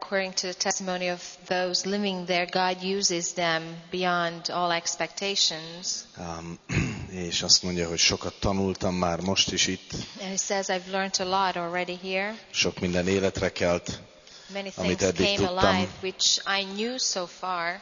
according to the testimony of those living there, God uses them beyond all expectations. És azt mondja, hogy sokat tanultam már most is itt. And he says, I've learned a lot already here. Sok minden életre kelt, Many amit things eddig came tudtam. alive, which I knew so far.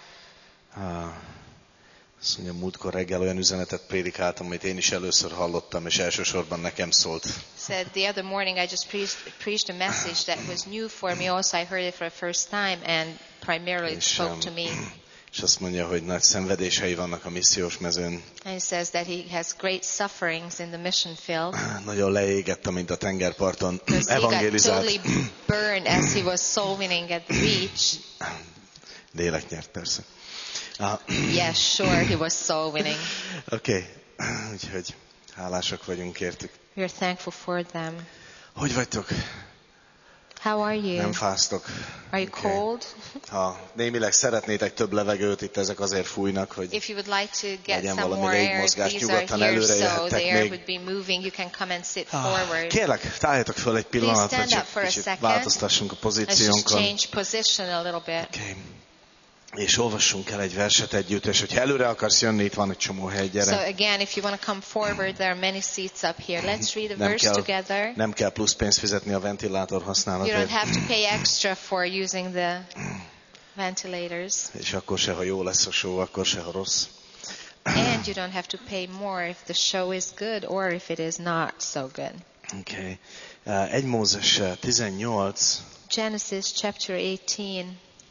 Azt mondja, múltkor reggel olyan üzenetet prédikáltam, amit én is először hallottam, és elsősorban nekem szólt. Said the other morning I just preached a message that was new for me. Also, I heard it for the first time, and primarily it spoke to me. És azt mondja, hogy nagy szenvedései vannak a missziós mezőn. And he says that he has great sufferings in the mission field. Nagyon leégett, mint a tengerparton Because he got evangélizált. totally burned as he was soul winning at the beach. Lélek nyert, persze. Yes, sure, he was soul winning. Oké, úgyhogy hálásak vagyunk értük. We're thankful for them. Hogy vagytok? How are you? Nem fáztok? Are you cold? Ha némileg szeretnétek több levegőt, itt ezek azért fújnak, hogy If you would like to get legyen some valami more air, légmozgás, these are nyugodtan here, előre so jöhettek the air még. would be moving. You can come and sit forward. Kérlek, álljatok föl egy pillanatra, stand csak up for a kicsit second. változtassunk a Let's just pozíciónkon. change position a little bit. Okay. És olvassunk el egy verset együtt, és hogyha előre akarsz jönni, itt van egy csomó hely, gyere. So again, if you want to come forward, there are many seats up here. Let's read a verse together. Nem kell plusz pénzt fizetni a ventilátor You don't használatért. have to pay extra for using the ventilators. És akkor se, ha jó lesz a show, akkor se, ha rossz. And you don't have to pay more if the show is good or if it is not so good. Okay. 1 Mózes 18. Genesis chapter 18.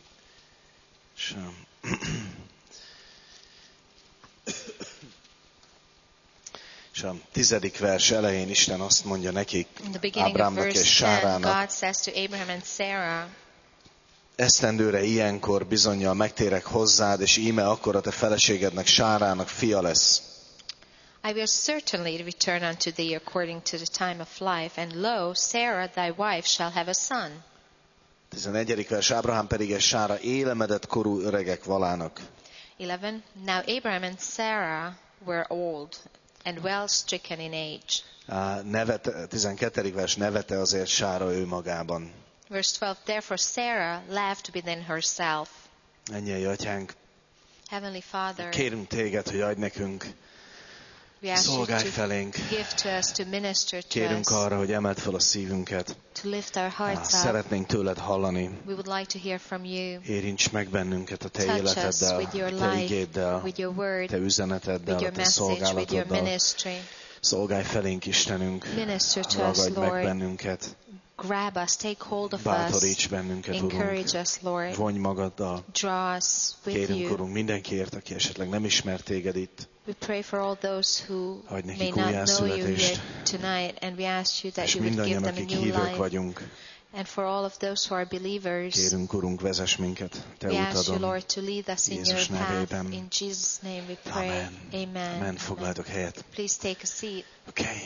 És a 10. vers elején Isten azt mondja nekik, In the beginning of Ábrámnak és verse 10, Sárának, God says to Abraham and Sarah, esztendőre ilyenkor bizonnyal megtérek hozzád, és íme akkor a te feleségednek, Sárának fia lesz. I will certainly return unto thee according to the time of life, and lo, Sarah thy wife shall have a son. 11. vers, Ábrahám pedig és Sára élemedett korú öregek valának. 11. Now Abraham and Sarah were old and well stricken in age. 12. vers, nevete azért Sára ő magában. Verse 12. Therefore Sarah laughed within herself. Mennyei atyánk, Heavenly Father, kérünk téged, hogy adj nekünk, we ask you szolgálj to felénk. give to us, to minister to Kérünk us, arra, hogy emeld fel a szívünket. to lift our hearts up. Szeretnénk tőled hallani. We would like to hear from you. Érints meg bennünket a te Touch us életeddel, with your te life, igéddel, with your word, te üzeneteddel, with a your te message, with your szolgálatoddal. ministry. Szolgálj felénk, Istenünk. Minister to us, Ragadj meg Lord. bennünket. Grab us, take hold of us. Bátoríts bennünket, Urunk. Encourage us, Lord. Vonj magaddal. Draw us with Kérünk, you. Urunk, mindenkiért, aki esetleg nem ismer téged itt. We pray for all those who Adj may nekik not know you újjászületést. here tonight, and we ask you that És you would give mindannyian, them a akik new hívők life. vagyunk, And for all of those who are believers, kérünk, Urunk, vezess minket te we ask you, utadon. Lord, to lead us in your Jézus path. nevében. In Jesus' name we pray. Amen. Amen. Amen. Foglaljatok helyet. Please take a seat. Okay.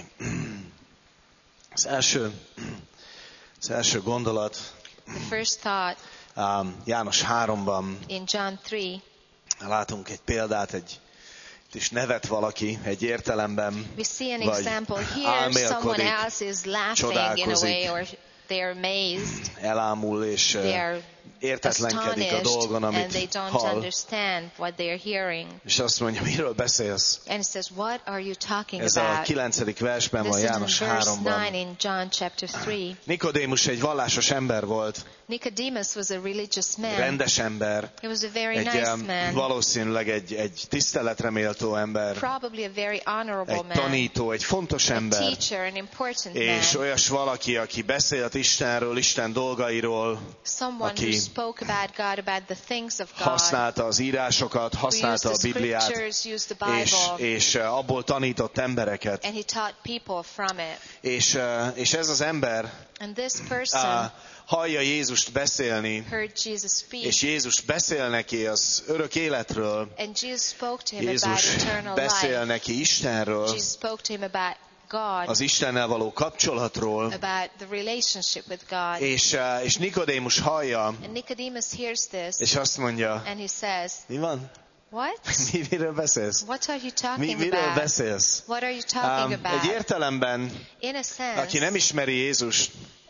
Az első gondolat, The first thought János 3-ban in John 3, látunk egy példát, itt is nevet valaki egy értelemben, we see an vagy example here. álmélkodik, Someone else is laughing in a csodálkozik, way, or they're amazed. elámul és They're értetlenkedik a dolgon, and they amit don't hall. understand what they're hearing. És azt mondja, miről beszélsz? And it says, what are you talking Ez a about? 9. versben This van, is János in verse 9 3-ban. in John chapter 3. Nikodémus egy vallásos ember volt, Nicodemus was a religious man. rendes ember, He was a very egy nice man. valószínűleg egy tiszteletre méltó ember, Probably a very honorable egy man. tanító, egy fontos A ember, teacher, an important és man. olyas valaki, aki beszélt Istenről, Isten dolgairól, Someone aki who spoke about God, about the things of God. használta az írásokat, Who használta a used the Bibliát, scriptures, used the Bible. és abból tanított embereket. And he taught people from it. És ez az ember And this person hallja Jézust beszélni, heard Jesus speak. és Jézus beszél neki az örök életről, And Jesus spoke to him about Jézus eternal beszél life. neki Istenről, Jesus spoke to him about God, az Istennel való kapcsolatról, about the relationship with God. és Nikodémus hallja, And Nicodemus hears this, és azt mondja, and he says, mi van? what? Miről beszélsz? What are you talking Miről about? beszélsz? What are you talking Egy about? értelemben, In a sense, aki nem ismeri Jézust,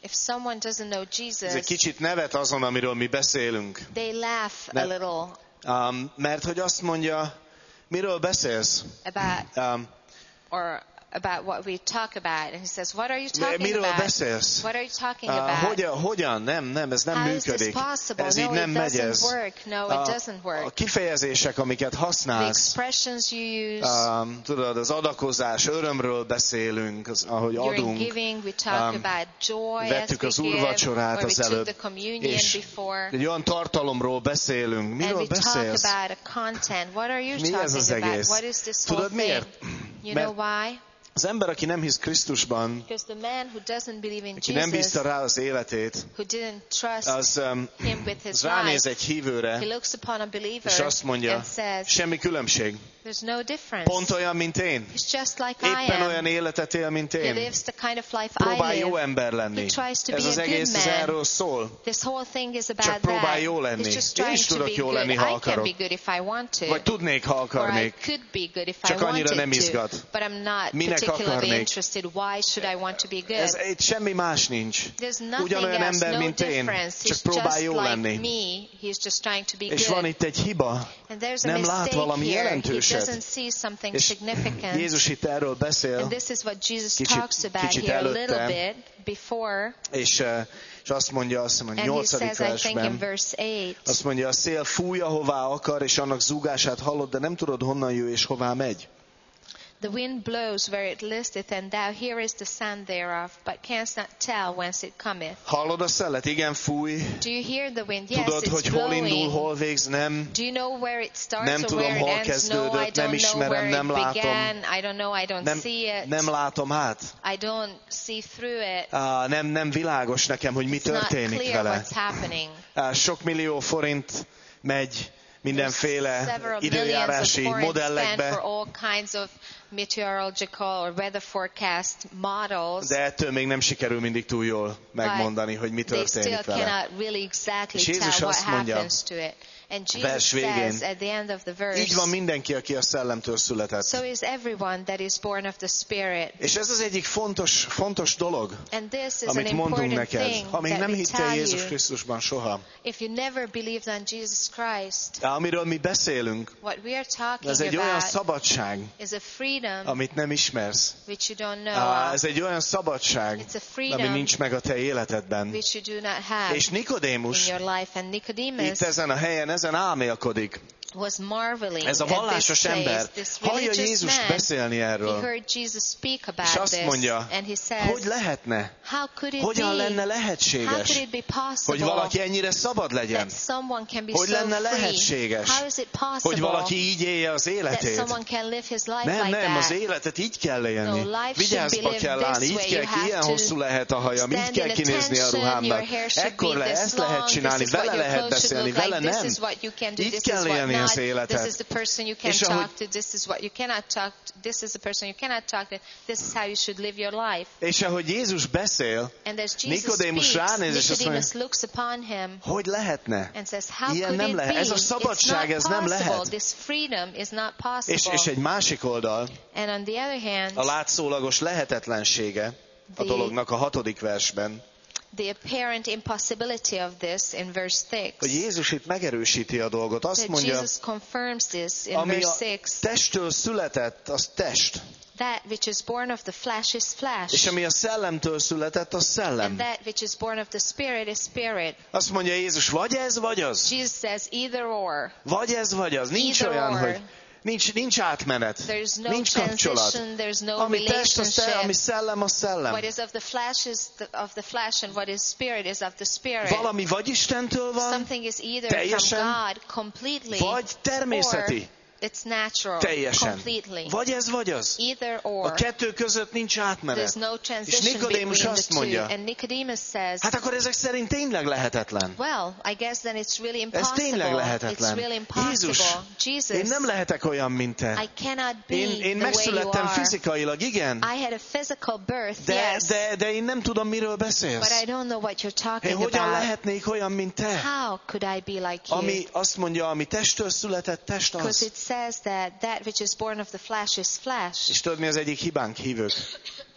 If someone doesn't know ez Jesus, egy kicsit nevet azon, amiről mi beszélünk. they laugh a little Mert hogy azt mondja, miről beszélsz? about or about what we talk about, and he says, what are you talking Miről about? beszélsz? What are you talking about? Hogyan? Nem, ez nem How is this működik. possible? Ez No, így nem it megy doesn't ez. work. No, it doesn't A work. kifejezések, amiket The használsz, expressions you use tudod, az adakozás, örömről beszélünk, ahogy during adunk. giving, we talk about joy as Vettük we az give, úrvacsorát or we az took előbb, the communion és before, egy olyan tartalomról beszélünk. and Miről we talk beszélsz? about a content. What are you Mi ez az talking about? egész? What is this whole Tudod miért? thing? You know why? Az ember, aki nem hisz Krisztusban, Because the man who doesn't believe in aki nem Jesus, bízta rá az életét, who didn't trust az him with his ránéz life, egy hívőre, he looks upon a believer és azt mondja, and says, semmi különbség. there's no difference. Pont olyan, mint én. He's just like I Éppen am. olyan életet él, mint He én. lives the kind of life I Próbálj jó live. ember lenni. He tries to Ez be az a good egész man. erről szól. This whole thing is about Csak próbálj that. jó lenni. He's just Én trying is to tudok be jó good. lenni, I ha can akarok. be good if I want to. Vagy tudnék, ha Or I akarnék. could be good if Csak I annyira wanted nem to. izgat. But I'm not Minek particularly akarnék? interested. Why should I want to be good? Ez egy semmi más nincs. There's nothing Ugyanolyan else, ember, no mint én. difference. Csak He's próbálj just jó like lenni. me. He's just trying to be És van good. itt egy hiba. And there's a Nem lát mistake valami here. He jelentőset. doesn't see something És significant. Jézus itt erről beszél, And this is what Jesus Kicsit- talks about kicsit here a little előtte. bit before. és azt mondja, azt hiszem, a And he 8. says, I think in versben, verse 8, azt mondja, a szél fúj, ahová akar, és annak zúgását hallod, de nem tudod, honnan jön és hová megy. the wind blows where it listeth, and thou hearest the sound thereof, but canst not tell whence it cometh. Hallod a szelet? Igen, fúj. Do you hear the wind? Yes, Tudod, it's hogy hol indul, blowing. hol végz? Nem. Do you know where it starts Nem or tudom, where it hol ends? No, I kezdődött, nem don't know ismerem, where nem it látom. began. I don't know, I don't see it. Nem látom át. I don't see through it. Nem világos nekem, hogy mi It's not történik clear vele. what's happening. Sok millió forint megy mindenféle Several időjárási millions of foreign spent modellekbe, for all kinds of meteorological or weather forecast models. de ettől még nem sikerül mindig túl jól megmondani, hogy mi They still történik vele. cannot really exactly És Jézus tell what azt mondja, happens to it. And Jesus vers végén, says at the end of the verse, így van mindenki, aki a szellemtől született. so is everyone that is born of the Spirit. És ez az egyik fontos dolog, And this is an amit mondunk important neked. thing Ha még that nem we hittél tell Jézus you. Krisztusban soha, If you never believed on Jesus Christ, amiről mi beszélünk, what we are talking ez egy olyan about szabadság, is a freedom amit nem ismersz. which you don't know Ez of. egy olyan szabadság, It's a ami freedom nincs meg a te életedben. which you do not have És in Nikodémus your life. And Nicodemus itt ezen a helyen, ezen álmélkodik. was marveling Ez a at this vallásos place. ember This hallja religious Jézust man, beszélni he erről, heard Jesus speak és about azt this, mondja, and he says, hogy lehetne, how could it hogyan be? lenne How lehetséges, could it be hogy possible valaki ennyire szabad legyen, that someone can be hogy so lenne free? lehetséges, How is it hogy possible valaki így élje az that életét. someone can live his life Nem, like nem, az that? életet így kell élni. No, life Vigyázba should be kell lived állni, this így way. kell You ki, have ilyen to hosszú lehet a hajam, így stand kell in kinézni a attention, your ruhámnak. hair should Ekkor be this ezt lehet long, csinálni, this is what vele your lehet clothes should beszélni, look vele like, this nem. is what you can do, Így this is kell what élni not, az this életet. is the person you can És ahogy- talk to, this is what you cannot talk to, this is the person you cannot talk to, this is how you should live your life. És ahogy Jézus beszél, And as Jesus Nikodémus speaks, ránéz, és azt Nicodemus mondja, looks upon him hogy lehetne? and says, how Ilyen could nem it lehet. be? Ez a szabadság, ez It's nem not possible. lehet. This freedom is not És possible. egy másik oldal, And on the other hand, a látszólagos lehetetlensége a dolognak a 6. versben, the apparent impossibility of this in verse 6. hogy Jézus itt megerősíti a dolgot. Azt That mondja, Jesus confirms this in ami verse a 6. testtől született, az test. That which is born of the flesh is És flesh. ami a szellemtől született, az And szellem. that which is born of the spirit is spirit. Azt mondja Jézus, vagy ez, vagy az. Jesus says either or. Vagy ez, vagy az. Nincs Either olyan, or. hogy nincs átmenet. There's no Nincs kapcsolat. transition, there's no Ami test, az relationship. ami szellem, az szellem. What is of the flesh is of the flesh, and what is spirit is of the spirit. Valami vagy Istentől van, Something is either teljesen, from God completely, vagy természeti. or it's natural Teljesen. completely. Vagy ez, vagy az. Either A or. kettő között nincs átmenet. There's no És transition Nikodémus between azt the two. mondja, And Nicodemus says, hát akkor ezek szerint tényleg lehetetlen. well, I guess then it's really Ez impossible. tényleg It's lehetetlen. really impossible. Jézus, Jesus, én nem lehetek olyan, mint te. I cannot be Én the way you megszülettem are. fizikailag, igen, I had a physical birth, yes, de én nem tudom, miről but beszélsz. I don't know what you're talking Én hogyan about. lehetnék olyan, mint te? How could I be like you? Ami azt mondja, ami testtől született, test Because az. it says that that which is born of the flesh is flesh. És tudod, mi az egyik hibánk, hívők? And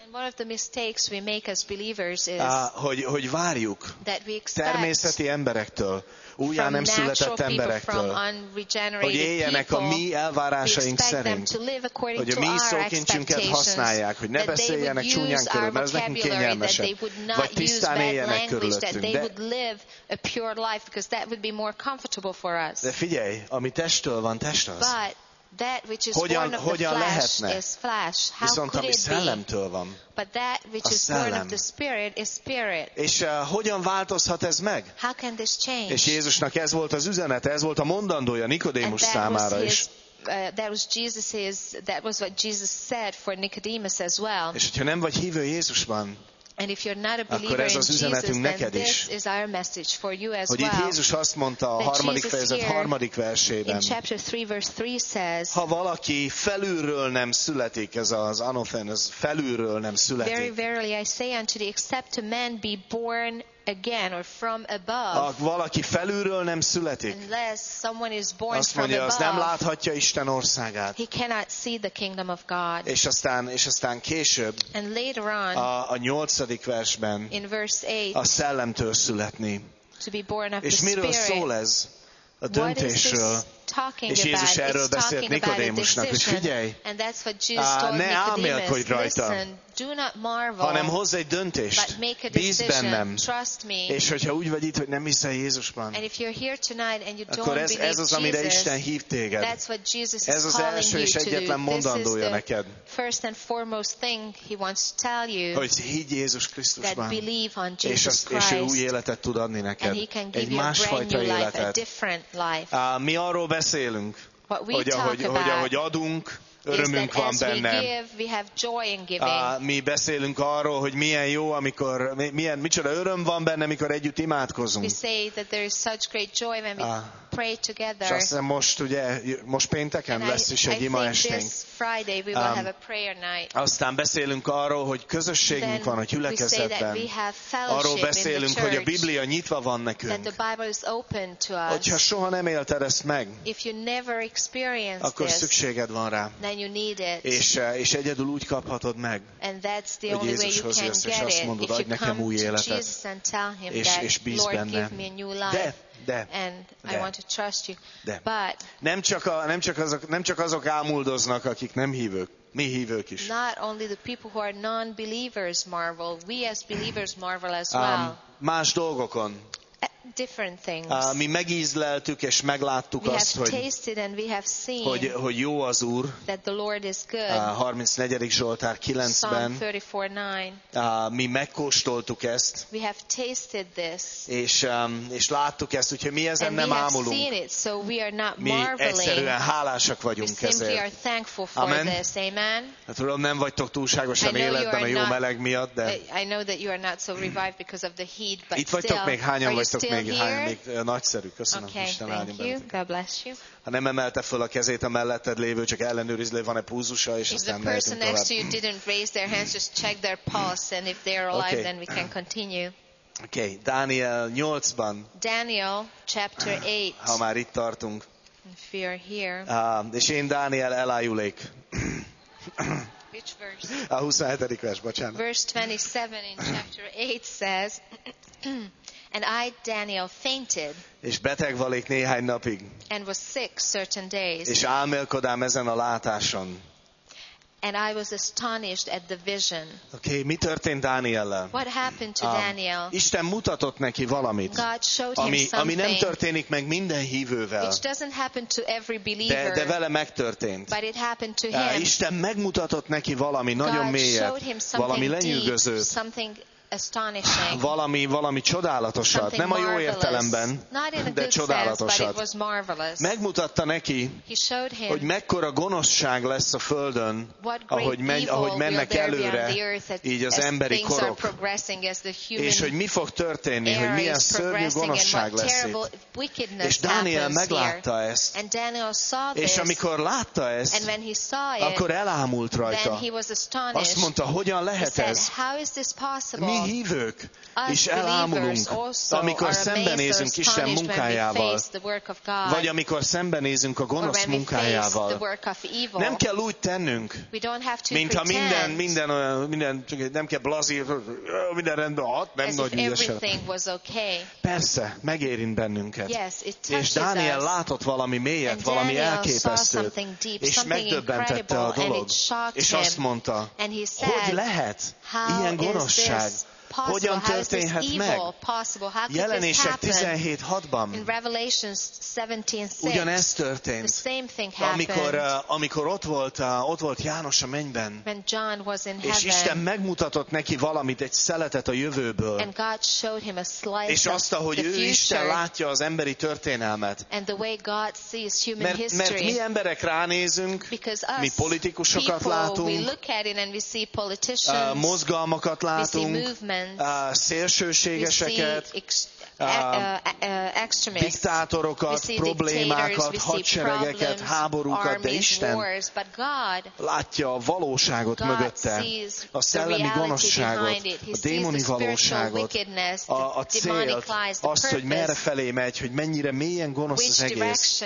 And one of the mistakes we make as believers is hogy várjuk that we expect természeti emberektől, újjá nem született emberektől, hogy éljenek a mi elvárásaink szerint, hogy a mi szókincsünket használják, hogy ne beszéljenek csúnyán körül, mert ez nekünk kényelmesebb, vagy tisztán éljenek körülöttünk. De figyelj, ami testtől van, test az. That which is born of the flesh is flesh. How Viszont could ami it be? szellemtől van, But that which is born of the Spirit is spirit. És hogyan változhat ez meg? How can this change? És Jézusnak ez volt az üzenete, ez volt a mondandója Nikodémus számára is. That was what Jesus said for Nicodemus as well. És hogyha nem vagy hívő Jézusban, And if you're not a believer in Jesus, then this is our message for you as hogy well. itt Jézus azt mondta a harmadik fejezet harmadik versében, in chapter 3 verse 3 says, ha valaki felülről nem születik, ez az anothen, ez felülről nem születik. Very verily I say unto thee, except a man be born again or from above. Ha valaki felülről nem születik, unless someone is born azt from mondja, above, az nem láthatja Isten országát. he cannot see the kingdom of God. És aztán később And later on, a 8. versben in verse 8, a szellemtől születni. to be born of És the miről Spirit. szól ez? A döntésről. És Jézus erről beszélt Nikodémusnak, hogy figyelj, ne álmélkodj rajta, hanem hozz egy döntést, bízz bennem, és hogyha úgy vagy itt, hogy nem hiszel Jézusban, akkor ez az, amire Isten hív téged. Ez az első és egyetlen mondandója neked, hogy higgy Jézus Krisztusban, és ő új életet tud adni neked, egy másfajta életet. Mi arról beszélünk, hogy ahogy adunk, örömünk van benne. Mi beszélünk arról, hogy milyen jó, amikor, micsoda öröm van benne, amikor együtt imádkozunk. És azt hiszem most pénteken lesz is egy ima esténk. Aztán beszélünk arról, hogy közösségünk van a gyülekezetben. Arról beszélünk, hogy a Biblia nyitva van nekünk. Hogyha soha nem élted ezt meg, akkor szükséged van rá. És egyedül úgy kaphatod meg, hogy Jézushoz jössz, és azt mondod, adj nekem új életet, és bízz benne. De nem csak azok ámuldoznak, akik nem hívők, mi hívők is. Not only the people who are non-believers marvel, we as believers marvel as well. Más dolgokon. Different things. Mi megízleltük és megláttuk azt, hogy jó az Úr. That the Lord is good. 34. Zsoltár 9-ben. Psalm 34:9. Mi megkóstoltuk ezt. We have tasted this. És láttuk ezt, úgyhogy mi ezen nem ámulunk. Seen it, so we are not mi egyszerűen hálásak vagyunk ezért. Are thankful for Amen. This. Amen. Hát tudom, nem vagytok túlságosan életben a jó meleg miatt, de I know that you are not so revived because of the heat, but itt vagytok még, hányan vagytok még nagyszerű. Köszönöm. Okay, Isten thank you. God bless you. Ha nem emelte föl a kezét a melletted lévő, csak ellenőrizd, van-e pulzusa, és aztán mehetünk tovább. If the person next to you didn't raise their hands, just check their pulse, and if they're alive, then we can continue. Okay, Dániel 8-ban. Daniel chapter 8. Ha már itt tartunk. If we are here. És én Dániel elájulék. Which verse? A 27. vers, bocsánat. Verse 27 in chapter 8 says, and I, Daniel, fainted. És beteg valék néhány napig. And was sick certain days. És álmélkodám ezen a látáson. And I was astonished at the vision. Okay, mi történt Dániellel? What happened to Daniel? Isten mutatott neki valamit, God showed him ami nem történik meg minden hívővel. Which doesn't happen to every believer. De vele megtörtént. But it happened to him. Isten megmutatott neki valami nagyon mélyet, valami lenyűgözőt. Astonishing. Valami csodálatosat, nem a jó értelemben, de csodálatosat. Megmutatta neki, hogy mekkora gonoszság lesz a földön, ahogy mennek előre így az emberi korok, és hogy mi fog történni, hogy milyen szörnyű gonoszság lesz itt. És Dániel meglátta ezt, és amikor látta ezt, akkor elámult rajta. Azt mondta, hogyan lehet ez? Mi hívők is elámulunk, amikor szembenézünk Isten munkájával, vagy amikor szembenézünk a gonosz munkájával. Nem kell úgy tennünk, mintha minden nem kell blazír, minden rendben, nem nagy ügyesel. Persze, megérint bennünket. És Dániel látott valami mélyet, valami elképesztőt, és megdöbbentette a dolog. És azt mondta, hogy lehet ilyen gonoszság? Hogyan történhet meg? Jelenések 17:6-ban ugyanezt történt, amikor ott volt János a mennyben, és Isten megmutatott neki valamit, egy szeletet a jövőből, és azt, ahogy ő Isten látja az emberi történelmet. Mert mi emberek ránézünk, mi politikusokat látunk, mozgalmakat látunk, szélsőségeseket, diktátorokat, problémákat, hadseregeket, háborúkat, de Isten látja a valóságot mögötte, a szellemi gonoszságot, a démoni valóságot, a célt, azt, hogy merre felé megy, hogy mennyire mélyen gonosz az egész.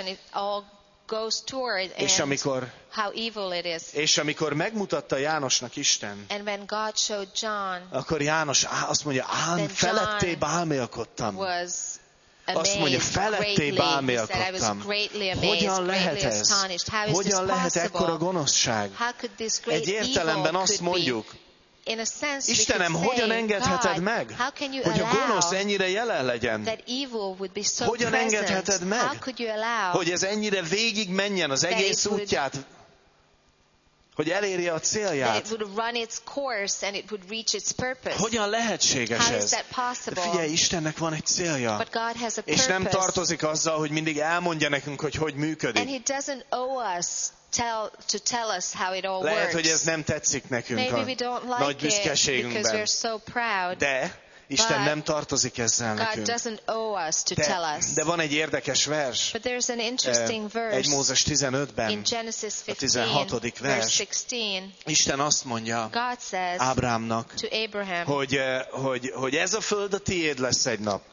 És amikor megmutatta Jánosnak Isten, akkor János azt mondja, felettébb álmélkodtam. Azt mondja, felettébb álmélkodtam. Hogyan lehet ez? Hogyan lehet ekkora gonoszság? Egy értelemben azt mondjuk, Istenem, hogyan engedheted meg, hogy a gonosz ennyire jelen legyen? Hogyan engedheted meg, hogy ez ennyire végig menjen az egész útját, hogy elérje a célját? Hogyan lehetséges ez? De figyelj, Istennek van egy célja, és nem tartozik azzal, hogy mindig elmondja nekünk, hogy működik. Lehet, hogy ez nem tetszik nekünk a nagy büszkeségünkben, de Isten nem tartozik ezzel nekünk. De van egy érdekes vers. 1 Mózes 15-ben, a 16. vers. Isten azt mondja Ábrámnak, hogy ez a föld a tiéd lesz egy nap.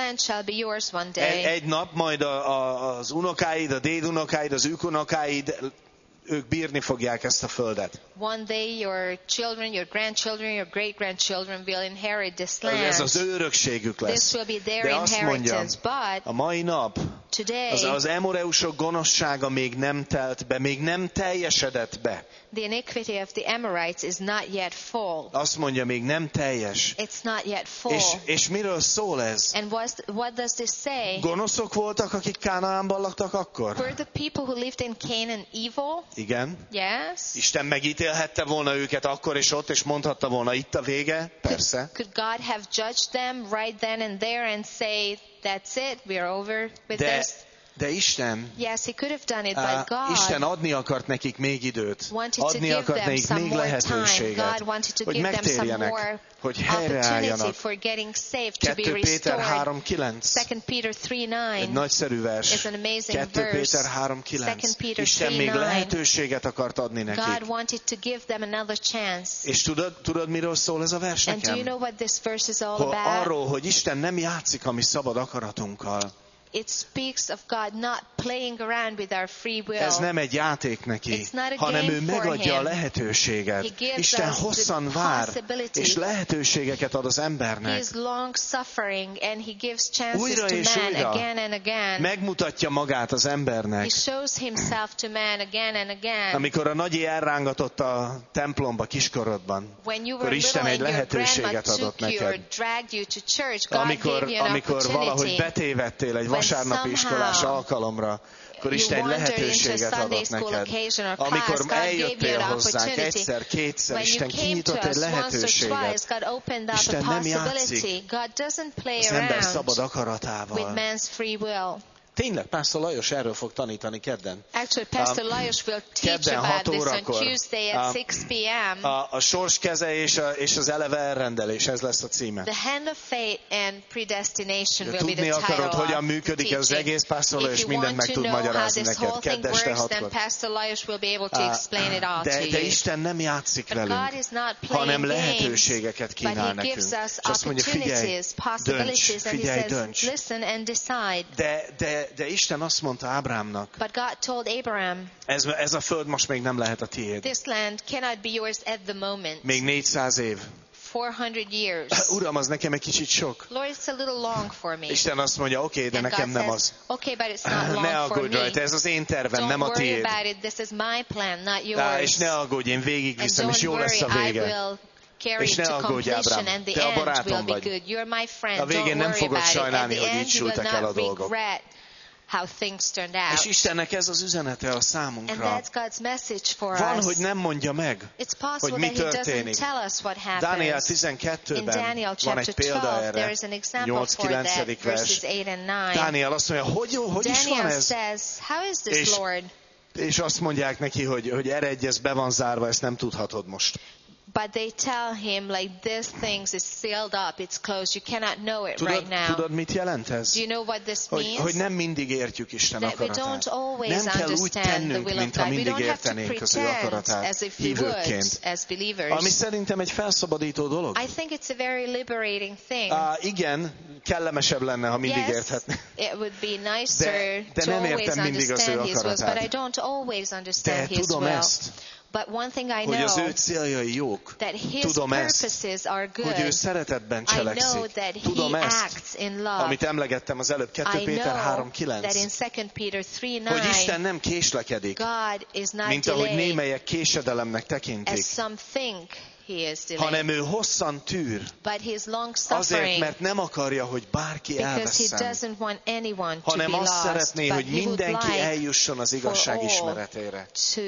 Egy nap majd az unokáid, a dédunokáid, az őkunokáid, ők bírni fogják ezt a földet. One day your children, your grandchildren, your great-grandchildren will inherit this land. Ez az ő örökségük lesz. This will be their De azt mondja, a mai nap az emoreusok gonoszsága még nem telt be, még nem teljesedett be. The iniquity of the Amorites is not yet full. Azt mondja, még nem teljes. It's not yet full. És miről szól ez? And what does this say? Gonoszok voltak, akik Kánaánban laktak akkor? Were the people who lived in Canaan evil? Igen. Yes. Isten megítélhette volna őket akkor és ott, és mondhatta volna, itt a vége? Persze. Could God have judged them right then and there and say, that's it, we're over with this? De Isten, yes, he could have done it, but God Isten adni akart nekik még időt, adni akart nekik még lehetőséget, hogy megtérjenek, hogy helyreálljanak. 2 Péter 3:9, egy nagyszerű vers. 2 Péter 3:9. Isten még lehetőséget akart adni nekik. És tudod, miről szól ez a vers nekem? Arról, hogy Isten nem játszik a mi szabad akaratunkkal. It speaks of God not playing around with our free will. Ez nem egy játék neki, hanem ő megadja a lehetőséget. Isten hosszan vár, és lehetőségeket ad az embernek. He is long suffering and he gives chances újra to és man újra again and again. Megmutatja magát az embernek. He shows himself to man again and again. Amikor a nagyi elrángatott a templomba kiskorodban, akkor Isten egy lehetőséget adott neked. Amikor valahogy betévedtél egy vasárnapi iskolás alkalomra, akkor Isten egy lehetőséget adott neked. Amikor eljöttél hozzánk egyszer, kétszer, Isten kinyitott egy lehetőséget. Isten nem játszik az ember szabad akaratával. Tényleg, Pastor Lajos erről fog tanítani kedden. Actually, Pastor Lajos will teach about this on Tuesday at 6 p.m. A sors keze és az eleve elrendelés, ez lesz a címe. The hand of fate and predestination will be the title. Tudni akarod, hogyan működik ez az egész, Pastor Lajos mindent meg tud magyarázni neked. Kedden este 6-kor. De Isten nem játszik velünk, hanem lehetőségeket kínál nekünk. És azt mondja, figyelj, dönts. De Isten azt mondta Ábrámnak, ez a föld most még nem lehet a tiéd. Még 400 év. 400 years. Uram, az nekem egy kicsit sok. Lord, it's a little long for me. Isten azt mondja, oké, de nekem nem az. Okay, but it's not long ne aggódj rajta, ez az én tervem, nem a tiéd. Don't worry about it, this is my plan, not yours. És ne aggódj, én végigviszem, és jó lesz a vége. És ne aggódj, Ábrám, te a barátom vagy. A végén nem fogod sajnálni, hogy így sültek el a dolgok. How things turned out. És Istennek ez az üzenete a számunkra. And that's God's message for Van, hogy nem mondja meg, hogy mi történik. Dániel 12-ben van egy példa erre, 8-9. vers. Dániel azt mondja, hogy is van ez? És azt mondják neki, hogy eredj, ez be van zárva, ezt nem tudhatod most. But they tell him, like, this thing is sealed up, it's closed, you cannot know it right now. Tudod, mit jelent ez? Do you know what this means? Hogy nem mindig értjük Isten akaratát. We don't always nem kell úgy tennünk, mintha mindig értenénk az ő akaratát hívőként. Ami szerintem egy felszabadító dolog. I think it's a very liberating thing. Igen, kellemesebb lenne, ha mindig érthetnénk. It would be nicer de nem értem mindig az ő akaratát. But I don't always understand his will. Ezt, but one thing I know, hogy az ő céljai jók. Tudom ezt, hogy ő szeretetben cselekszik. Tudom ezt, amit emlegettem az előbb, 2 Péter 3:9. Hogy Isten nem késlekedik, mint ahogy némelyek késedelemnek tekintik, hanem ő hosszan tűr, azért, mert nem akarja, hogy bárki elvesszen, hanem azt szeretné, hogy mindenki eljusson az igazság ismeretére.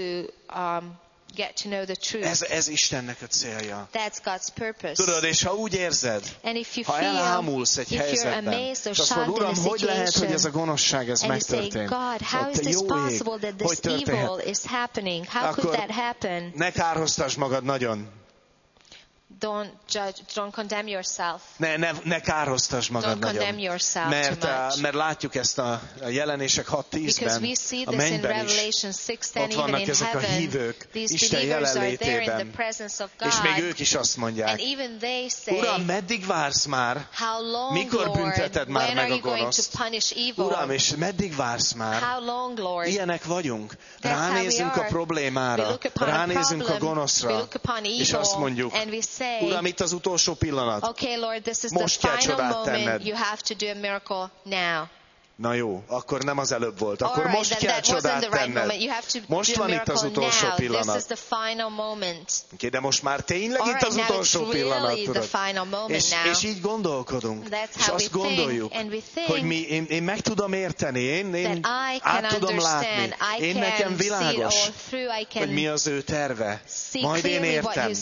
Get to know the truth. Ez Istennek a célja. That's God's purpose. Tudod, és ha úgy érzed, ha elámulsz egy helyzetben, és azt mondod, Uram, hogy lehet, hogy ez a gonoszság, ez megtörtént? Te jó ég, hogy történhet? Akkor ne kárhoztasd magad nagyon. Don't judge, don't condemn yourself. Ne kárhoztasd magad nagyon. Mert látjuk ezt a jelenések 6:10-ben, a mennyben is. Ott vannak ezek a hívők Isten jelenlétében. És még ők is azt mondják, Uram, meddig vársz már? Mikor bünteted már meg a gonoszt? Uram, és meddig vársz már? Ilyenek vagyunk. Ránézünk a problémára, ránézünk a gonoszra, és azt mondjuk, Uram, itt az utolsó pillanat. Okay, Lord, this is most the kell final csodát tenned. moment. You have to do a miracle now. Na jó, akkor nem az előbb volt. Akkor most kell csodát tenned. Most van itt az utolsó pillanat. Okay, de most már tényleg itt az utolsó pillanat, tudod. És így gondolkodunk. És azt gondoljuk, hogy én meg tudom érteni, én át tudom látni. Én nekem világos, hogy mi az ő terve. Majd én értem.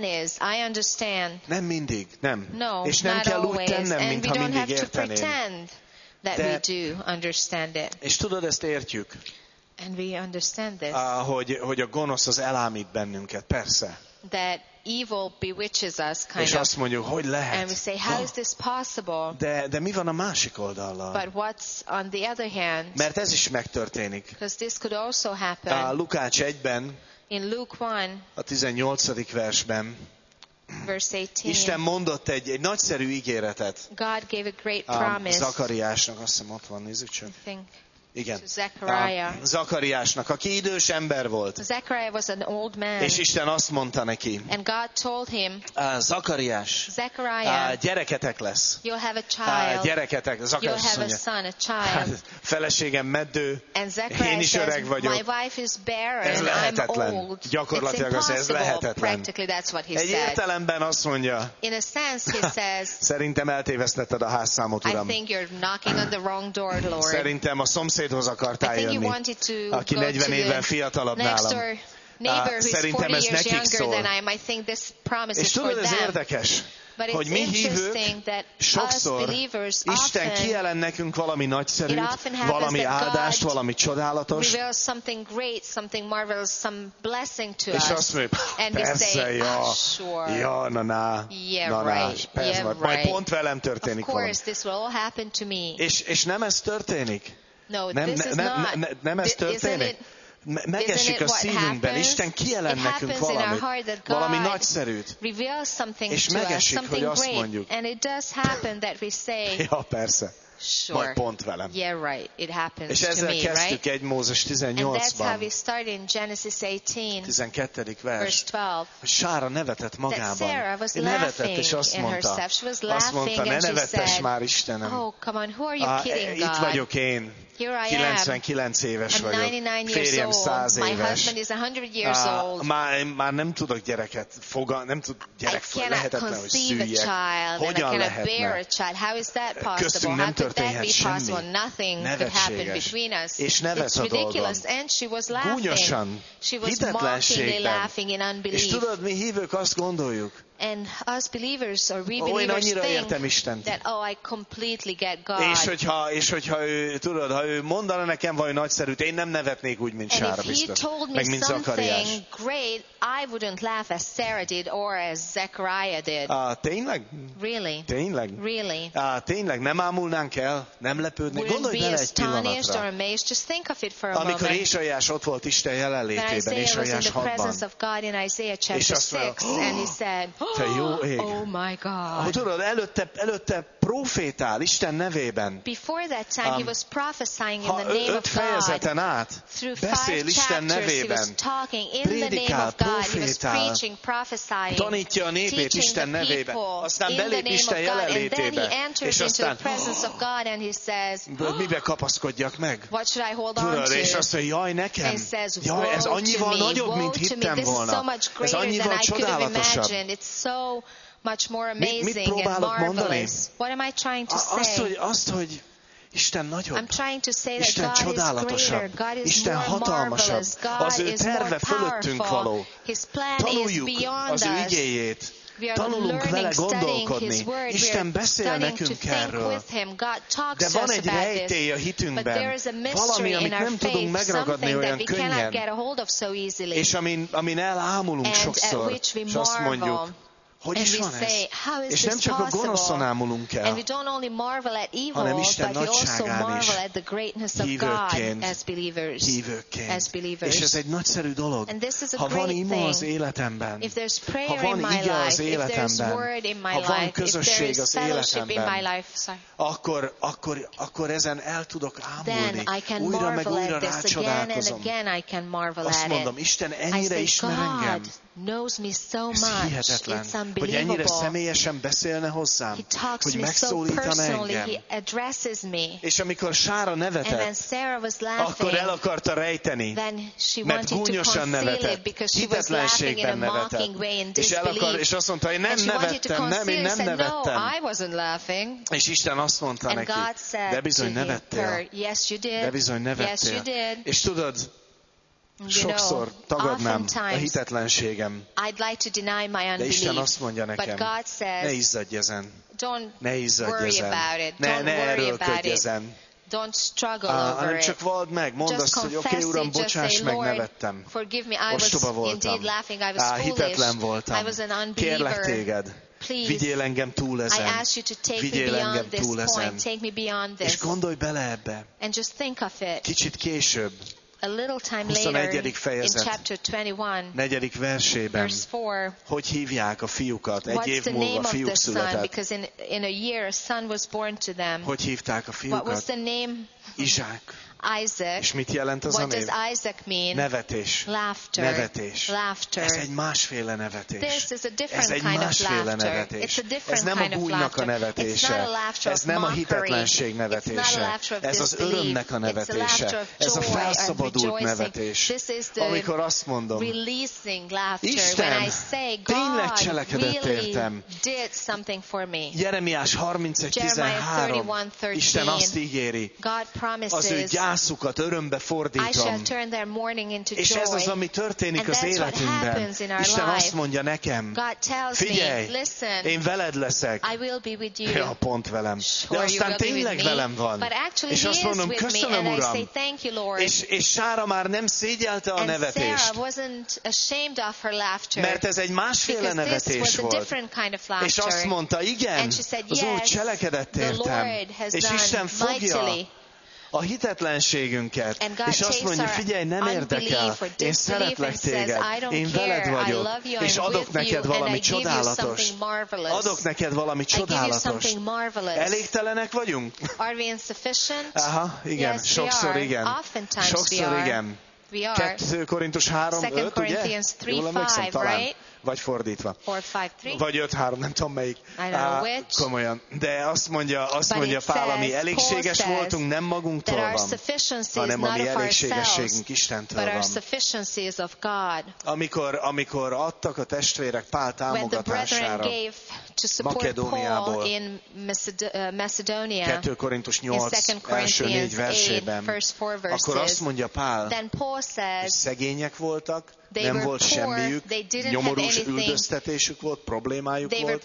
Nem mindig, nem. És nem kell úgy tennem, mintha mindig érteném. That we do understand it. És tudod, ezt értjük. And we understand this. Hogy a gonosz az elámít bennünket, persze. That evil bewitches us, és azt mondjuk, hogy lehet. And we say, how is this possible? De mi van a másik oldallal? But what's on the other hand? Mert ez is megtörténik. Because this could also happen. Lukács 1-ben, in Luke 1, a 18. versben, Verse 18. Isten mondott egy nagyszerű ígéretet. God gave a great promise. Zakariásnak, azt hiszem ott van, nézzük csak. Igen. Zakariásnak, aki idős ember volt. Zechariah was an old man. És Isten azt mondta neki. And God told him. Zakariás. Gyereketek lesz. You'll have a child. Gyereketek. You'll have a son, a child. Feleségem meddő. And Zechariah én is öreg vagyok. My wife is barren. Ez lehetetlen. I'm old. Gyakorlatilag ez lehetetlen. Practically that's what he egy said. értelemben azt mondja. In a sense he says. Szerintem eltévesztetted a házszámot, Uram. I think you're knocking on the wrong door, Lord. Szerintem a szomszédhoz akartál jönni, aki 40 évvel fiatalabb nálam. Szerintem ez nekik szól. És tudod, ez érdekes. hogy mi hívők sokszor Isten kijelent nekünk valami nagyszerűt, valami áldást, valami csodálatos, és azt mondjuk, persze, persze, majd pont velem történik valami. És nem ez történik? Nem ez történik? Megesik a szívünkben, Isten kijelent nekünk valami nagyszerűt, és megesik, hogy azt mondjuk, ja persze, majd pont velem. Yeah, right. It happens és ezzel kezdtük 1 Mózes 18-ban, 12. vers, hogy Sára nevetett magában. Nevetett, és azt mondta, ne nevettess már, Istenem. Itt vagyok én. 99 éves vagyok, férjem 100 éves. Már nem tudok gyereket lehetetlen, hogy szüljek. Hogyan lehetne? Köztünk nem történhet semmi. Nevetséges. És nevet a dolgom. Gúnyosan, hitetlenségben. És tudod, mi hívők azt gondoljuk, and us believers or we believers think that, I completely get God. És hogyha ő, tudod, ha ő mondana nekem valami nagyszerűt, én nem nevetnék úgy, mint Sára biztos. Meg mint Zakariás. Great, I wouldn't laugh as Sarah did or as Zechariah did. Tényleg? Really? Tényleg? Really? Tényleg? Nem ámulnánk el? Nem lepődnék? Gondolj bele egy pillanatra. Just think of it for a moment. Amikor Ézsaiás ott volt Isten jelenlétében, Ézsaiás 6-ban. És azt mondja, te jó ég. Oh my God. Tudod, előtte profétál Isten nevében. Before that time he was prophesying in the name of God. 5 fejezeten át beszél Isten nevében. Prédikál, profétál, tanítja a népét Isten nevében. Aztán belép Isten jelenlétébe. És aztán mibe kapaszkodjak meg? Tudod, és azt mondja, jaj nekem, jaj, ez annyival nagyobb, mint hittem volna. Ez annyival csodálatosabb. So much more amazing and marvelous. What am I trying to say? Azt, hogy Isten nagyobb, I'm trying to say that Isten God csodálatosabb, is greater, God is Isten more hatalmasabb, marvelous, az ő terve fölöttünk való. His plan tanuljuk is beyond az ő us. igéjét, tanulunk vele gondolkodni. Isten beszél nekünk erről. De van egy rejtély a hitünkben, valami, amit nem tudunk megragadni olyan könnyen, és amin elámulunk sokszor, és azt mondjuk, hogy is van ez? És nem csak a gonoszon ámulunk el, hanem Isten nagyságán is hívőkként. És ez egy nagyszerű dolog. Ha van ima az életemben, ha van ige az életemben, ha van közösség az életemben, akkor ezen el tudok ámulni. Újra meg újra rácsodálkozom. Azt mondom, Isten ennyire ismer engem. Ez hihetetlen, hogy ennyire személyesen beszélne hozzám, hogy megszólítana engem. És amikor Sára nevetett, akkor el akarta rejteni, mert gúnyosan nevetett, hitetlenségben nevetett. És azt mondta, hogy én nem nevettem. És Isten azt mondta neki, de bizony nevettél. De bizony nevettél. És tudod, sokszor tagadnám a hitetlenségem. De Isten azt mondja nekem, ne izzadj ezen. Ne izzadj ezen. Ne erőlködj ezen. Hanem csak vald meg, mondd azt, hogy oké, Uram, bocsáss meg, nevettem. Ostoba voltam. Hitetlen voltam. Kérlek téged. Vigyél engem túl ezen. Vigyél engem túl ezen. És gondolj bele ebbe. Kicsit később. A little time later, in chapter 21, 4. versében, hogy hívják a fiúkat? Egy év múlva fiúk született. Because in a year a son was born to them. Hogy hívták a fiúkat? What was the name? Izsák. Isaac. És mit jelent az a név? What does Isaac mean? Nevetés. Laughter. Nevetés. Laughter. Ez egy másféle nevetés. This is a different ez egy kind másféle of nevetés. It's a different ez nem a gúnynak a nevetése. Ez nem a hitetlenség nevetése. Ez az örömnek a nevetése. Ez a felszabadult nevetés. Amikor azt mondom, Isten tényleg cselekedett értem. Jeremiás 31:13. Isten azt ígéri, az ő gyász gyászukat örömbe fordítom. És ez az, ami történik az életünkben. Isten azt mondja nekem, figyelj, én veled leszek. Ja, pont velem. De aztán tényleg velem van. És azt mondom, köszönöm, Uram. És Sára már nem szégyelte a nevetést. Mert ez egy másféle nevetés volt. És azt mondta, igen, az Úr cselekedett értem. És Isten fogja a hitetlenségünket, és azt mondja, figyelj, nem érdekel, én szeretlek téged, én veled vagyok, és adok neked valami csodálatos. Adok neked valami csodálatos. Elégtelenek vagyunk? Aha, igen, sokszor igen. Sokszor igen. 2 Korintus 3:5, ugye? Jól emlékszem, talán. Vagy fordítva. Vagy 5:3, nem tudom melyik. Komolyan. De azt mondja Pál, ami elégséges voltunk, nem magunktól van, hanem a mi elégségességünk Istentől van. Amikor adtak a testvérek Pál támogatására Makedóniából, 2 Korintus 8 első 4 versében, akkor azt mondja Pál, hogy szegények voltak, nem volt semmiük, nyomorús üldöztetésük volt, problémájuk volt,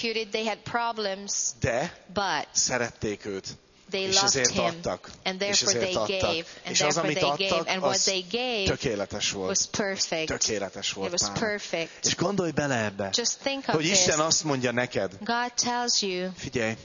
de szerették őt. És ezért adtak. És az, amit adtak, az tökéletes volt. Tökéletes volt, Pál. És gondolj bele ebbe, hogy Isten azt mondja neked, figyelj,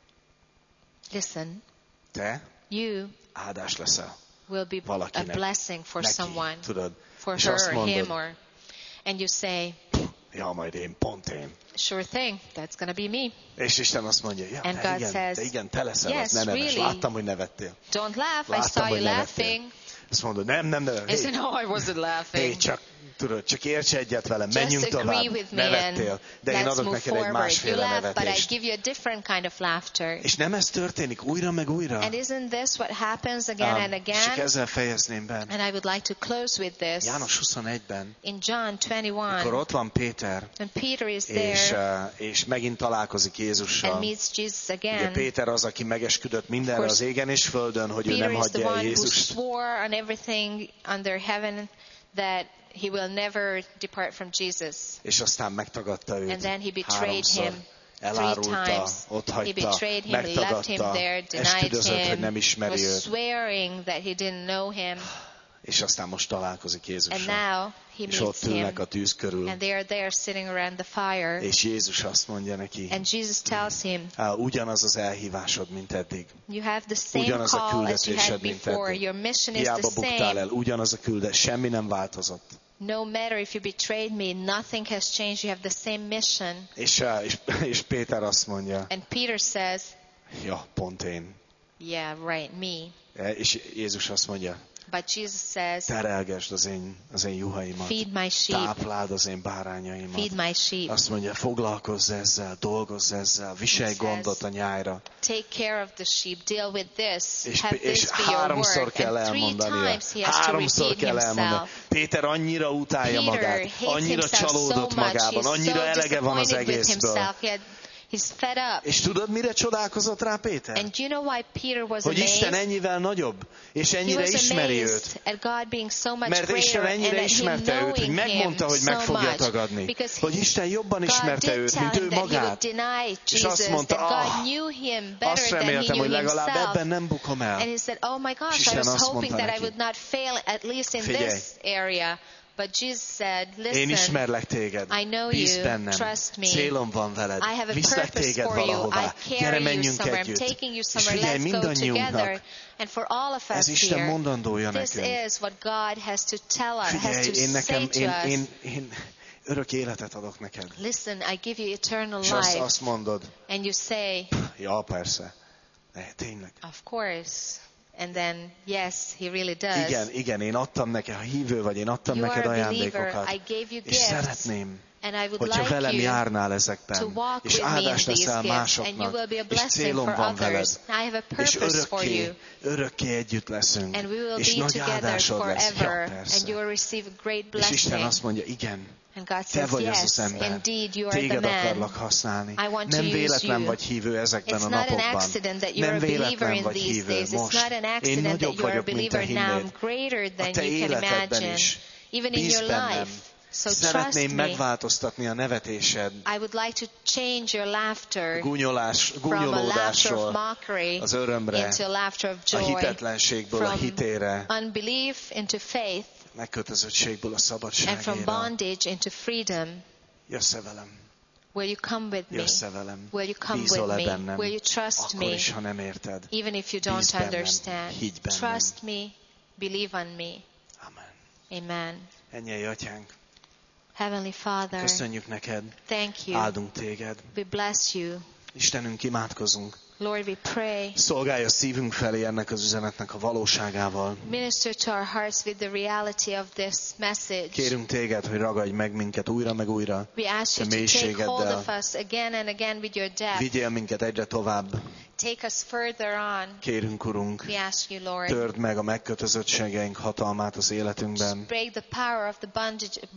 te áldás leszel valakinek, neki, tudod. For her or him, and you say, ja, majd én, pont én. Sure thing, that's going to be me. És Isten azt mondja, ja, and God says, te igen, te leszel, yes, az, ne neves. Really. Láttam, hogy nevettél. Don't laugh, I saw you laughing. Azt mondod, nem. I said, no, I wasn't laughing. Hey, csak érts egyet velem, menjünk tovább. Nevettél, de én adok neked egy másféle nevetést. És nem ez történik újra meg újra. And isn't this what happens again and again? És ezzel fejezném be. And I would like to close with this. János 21-ben, in John 21, akkor ott van Péter, and Peter is there, és megint találkozik Jézussal. And meets Jesus again. Ugye Péter az, aki megesküdött mindenre az égen és földön, hogy ő nem hagyja el Jézust. Peter is the one who swore on everything under heaven that he will never depart from Jesus. És aztán megtagadta őt. And then he betrayed him. Elárulta, ott hagyta, megtagadta, esküdözött, hogy nem ismeri őt. Swearing that he didn't know him. És aztán most találkozik Jézussal. And now he és ott ülnek a tűz körül. And they are there sitting around the fire. És Jézus azt mondja neki, and Jesus tells him, ugyanaz az elhívásod, mint eddig. You have the same ugyanaz a küldetésed, mint eddig. Your mission is hiába the buktál el, ugyanaz a küldetés, semmi nem változott. No matter if you betrayed me, nothing has changed. You have the same mission. És Péter azt mondja, and Peter says, ja, pont én. Yeah, right, me. És Jézus azt mondja, but Jesus says, terelgesd az én juhaimat, feed my sheep, tápláld az én bárányaimat. Feed my sheep. Azt mondja, foglalkozz ezzel, dolgozz ezzel, viselj gondot a nyájra. Take care of the sheep, deal with this, és háromszor kell elmondania. Háromszor kell elmondani. Péter annyira utálja magát, annyira csalódott magában, annyira elege van az egészből. He's fed up. És tudod, mire csodálkozott rá Péter? And you know why Peter was hogy Isten ennyivel nagyobb, és ennyire ismeri őt. Mert Isten ennyire ismerte őt, hogy megmondta, hogy meg fogja tagadni. Hogy Isten jobban ismerte őt, mint ő magát. És azt mondta, azt reméltem, hogy legalább ebben nem bukom el. És Isten azt mondta neki, figyelj, but Jesus said, listen, én ismerlek téged, I know bízz you, bennem, trust me. Célom van veled, I have a viszlek téged valahová, gyere menjünk együtt. És figyelj, mindannyiunknak, ez Isten mondandója nekünk. Figyelj, én örök életet adok neked. Listen, I give you eternal és life. azt mondod, and you say, ja, persze, tényleg. Of course. And then, yes, he really does. Igen, én adtam neked, ha hívő vagy, én adtam neked ajándékokat. És szeretném, hogyha velem járnál ezekben, és áldás leszel másoknak, és célom van veled, és örökké együtt leszünk, és nagy áldásod lesz. Ja, persze. És Isten azt mondja, igen, And God te says, vagy yes, az az ember. indeed, you are the Téged man. akarlak használni. I want to Nem use véletlen you. vagy hívő ezekben It's a not an napokban. accident that you're Nem a believer véletlen in vagy these hívő days. It's most. not an Én accident that nagyobb you're a vagyok, mint te believer now. hinnéd. I'm greater A than te you can életedben imagine. is. Even in your Bízz bennem. life. So Szeretném trust me. megváltoztatni a nevetésed. I would like to change your laughter Gúnyolódásról from a laughter of mockery az örömre, into a laughter of a joy, hitetlenségből a hitére, from unbelief into faith, megkötözöttségből a and from szabadságra. bondage into freedom. Jössz-e velem? Will you come with me? Jössz-e velem? Will you come with Bízol-e me? bennem? Will you trust Akkor me? is, ha nem érted. Even if you Bízz don't bennem. understand. Higgy bennem. Trust me. Believe on me. Amen. Amen. Ennyei atyánk, Heavenly Father, köszönjük neked, thank you. áldunk téged. We bless you. Istenünk, imádkozunk. Lord, we pray. Szolgálj a szívünk felé ennek az üzenetnek a valóságával. Minister to our hearts with the reality of this message. Kérünk téged, hogy ragadj meg minket újra meg újra. We ask you to take hold of us again and again with your depth. Vigyél minket egyre tovább. Take us further on. Kérünk, Urunk, We ask you, Lord. törd meg a megkötözöttségeink hatalmát az életünkben. Break the power of the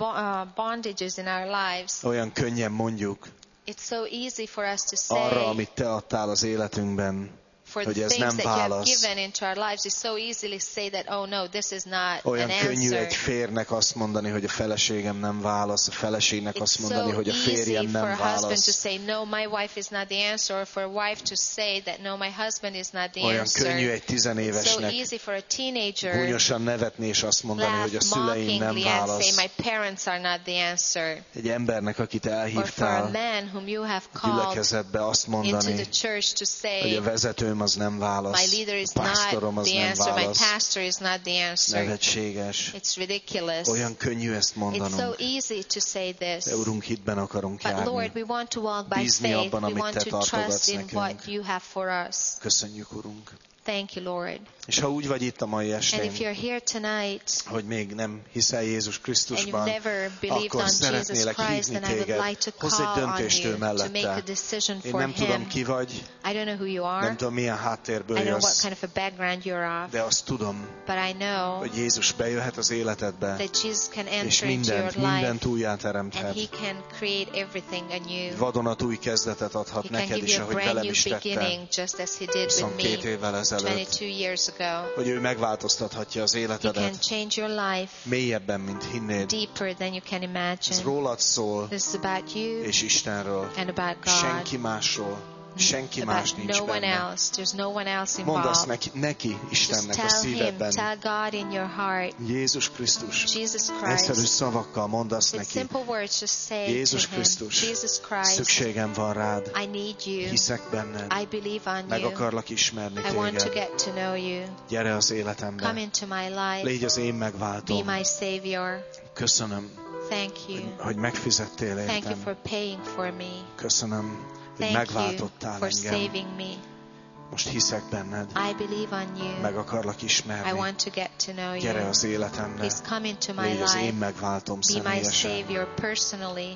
bondages in our lives. Olyan könnyen mondjuk It's so easy for us to say. arra, amit te adtál az életünkben, For hogy the ez nem things that you have válasz. given into our lives, we so easily say that, oh no, this is not Olyan an könnyű answer. egy férnek azt mondani, hogy a feleségem nem válasz, a feleségnek azt It's mondani, so hogy a férjem easy for nem a husband to válasz. say, no, my wife is not the answer, or for a wife to say that, no, my husband is not the Olyan answer. könnyű egy It's so tizenévesnek easy for a teenager gúnyosan nevetni és azt mondani, hogy a laugh szüleim nem mockingly and say, válasz. my parents are not the answer. Egy embernek, akit Or for a elhívtál man whom you have called gyülekezetbe azt into mondani, the church to hogy a say, vezetőm az nem my válasz, leader is a pásztorom not az the nem answer, my válasz. pastor is not the answer. Nevetséges. It's ridiculous. Olyan könnyű ezt It's so mondanunk. easy to say this. De Urunk, hitben akarunk But Lord, járni. we want to walk by Bízni faith. abban, We amit want te to tartogatsz trust in nekünk. what you have for us. Köszönjük, Urunk. Thank you, Lord. És ha úgy vagy itt a mai And estén, if you're here tonight hogy még nem hiszel Jézus and you've Krisztusban, never believed akkor on Jesus szeretnélek Christ, hívni then I would téged. like to Hozz egy call on döntést ő you to make a mellette. decision Én for nem tudom, Him. ki vagy, I don't know who you nem are. tudom, milyen I háttérből don't know what jössz, kind of a background you're of. de azt tudom, But I know hogy Jézus bejöhet az életedbe, that Jesus can és enter into your mindent life újjáteremthet. and He can create everything anew. Vadonatúj kezdetet adhat He can neked give is, you a ahogy brand velem new is tette beginning, just as He did with 22 me évvel ezelőtt, 22 years ago. hogy ő megváltoztathatja az He can életedet change your life mélyebben, mint hinnéd. deeper than you can Ez imagine. rólad szól, This is about you és Istenről. and about God. Senki másról. Senki más About nincs no one benne. else. There's no one else Mondd azt involved. neki Just Istennek a tell Him, szívedben. tell God in your heart. Jézus Krisztus. Jesus Egyszerű Christ. szavakkal mondd azt With neki. simple words, just say to Jézus Him, Krisztus. Jesus Christ, Szükségem van rád. I need you. Hiszek benned. I believe on Meg you. akarlak ismerni I want to téged. get to know you. Gyere az Come életembe. into my life. Légy az én Be megváltom. my Savior. Köszönöm, Thank you. hogy megfizettél Thank you értem. for paying for me. Köszönöm, hogy Thank you megváltottál for engem. saving me. Most hiszek benned. I believe on you. Meg akarlak I ismerni. want to get to know Gyere you. az életembe. Please come into my Légy az én life. megváltom Be my személyesen. Savior personally.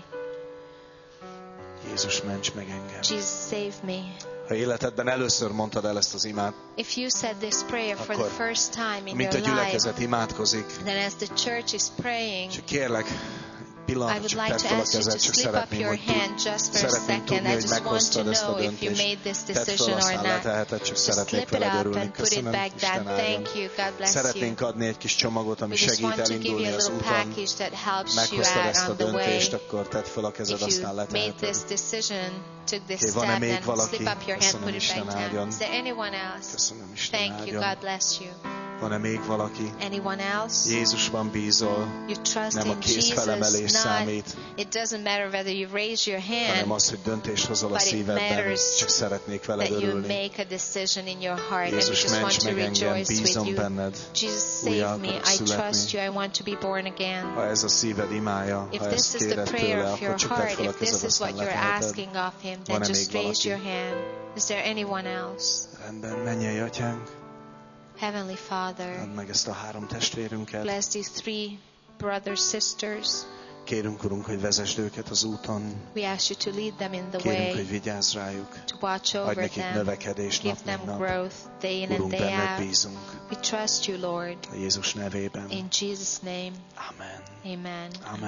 Jézus, ments meg engem. Jesus, save me. Ha életedben először mondtad el ezt az imát, If you said this prayer for the Akkor, first time in mint a your life, gyülekezet imádkozik, then as the church is praying, csak kérlek, I pillanat, would csak like tedd to fel a ask you to kezed, csak slip up szeretném, your hogy hand just for a szeretném second. tudni, I hogy just want to meghoztad ezt a know if you döntést. made this Tedd fel, decision or aztán not. leteheted, csak Just szeretnék slip it veled up örülni. and put it Köszönöm, back down. Isten áldjon. Thank you. God bless you. Szeretnénk adni egy kis csomagot, ami We just segít want to give elindulni you a az little úton. package that helps you Meghoztad out ezt a on the way. döntést, akkor tedd fel a kezed, If aztán you made leteheted. this decision, took this Oké, van-e step, még then valaki? slip up your hand, Köszönöm, put it Isten back down. áldjon. Is there anyone else? Köszönöm, Isten Thank you. áldjon. God bless you. Van-e még valaki? Anyone else? Jézusban bízol, You trust nem a in kézfelemelés Jesus, számít, it doesn't matter whether you raise your hanem hand, az, hogy döntést hozol a but it szívedben, matters csak szeretnék veled that you örülni. make a decision in your heart, and we Jézus, just want ments to meg engem, rejoice with bízom you. benned. Jesus, Újjá save me. akarok I születni. trust you. I want to be born again. Ha ez a szíved imája, If ha this ezt is the kéred prayer tőle, of akkor your csak tedd heart, fel a if this kezed, is what aztán you're leteheted. asking of Him, then Van-e just még raise valaki? your hand. Is there anyone else? Rendben, mennyei atyánk, Heavenly Father, add meg ezt a 3 testvérünket. bless these 3 brothers, sisters. Kérünk, Urunk, hogy vezesd őket az úton. We ask you to lead them in the Kérünk, way, hogy vigyázz rájuk. to watch Adj over nekik them, növekedést give nap, mint them nap. growth day in and Urunk, day benned out. bízunk. We trust you, Lord. A Jézus nevében. In Jesus' name, Amen. amen. Amen.